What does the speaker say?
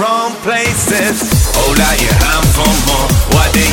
wrong places. Hold out your hand for more. What do